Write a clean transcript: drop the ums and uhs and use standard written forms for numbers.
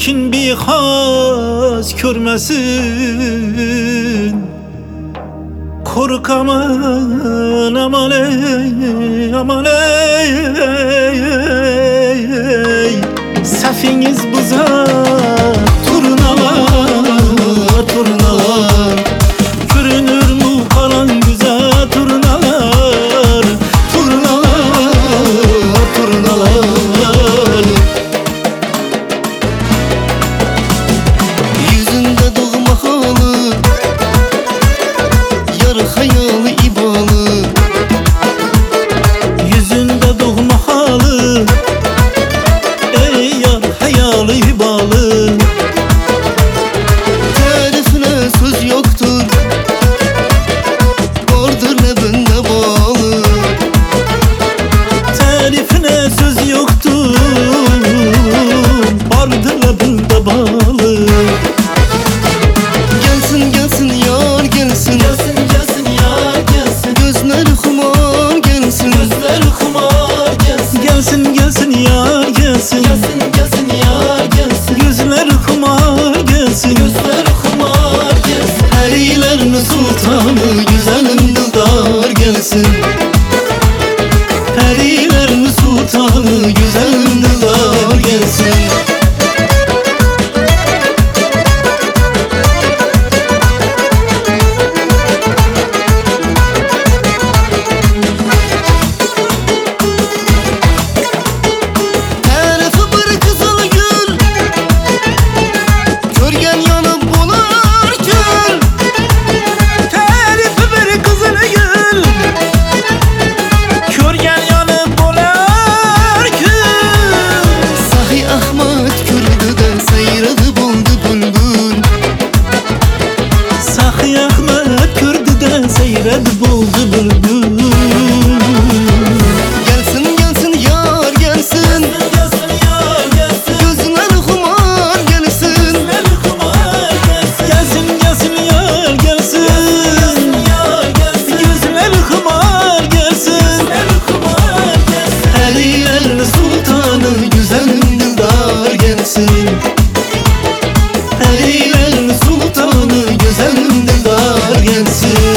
Lakin bir has görmesin. Kork aman aman ey, aman ey, sefiniz buza turnalar, turnalar. Görünür mü kalan güzel turnalar, turnalar, turnalar. Yüzünde doğma halı, yarı hayalı ibalı. Yüzünde doğma halı, ey yar hayalı ibalı. Tarifine söz yoktur, vardır ne bende bağlı. Tarifine söz yoktur, vardır labında bağlı. Gelsin gelsin yar gelsin, Gelsin gelsin yar gelsin, gözleri kumar gelsin. gözleri kumar gelsin. Gelsin gelsin yar gelsin, gelsin gelsin yar gelsin. Gözleri kumar gelsin, gözleri kumar gelsin. Perilerin sultanı güzelim Dildar gelsin. Perilerin sultanı güzelim Dildar gelsin. Tarifi bir kızıl gül, körgen yanıp bular kül. Tarifi bir kızıl gül, körgen yanıp bular kül. Sahi Ahmet kürdüden seyradı buldu bülbül. Sahi Ahmet kürdüden seyred buldu bülbül. Gelsin gelsin yar gelsin, Gelsin yar gelsin, gözleri kumar gelsin. gözleri kumar gelsin. Gelsin gelsin yar gelsin, yar gelsin. Gözleri kumar gelsin, gözleri kumar gelsin. Perilerin sultanı güzelim Dildar gelsin. Perilerin sultanı güzelim Dildar gelsin.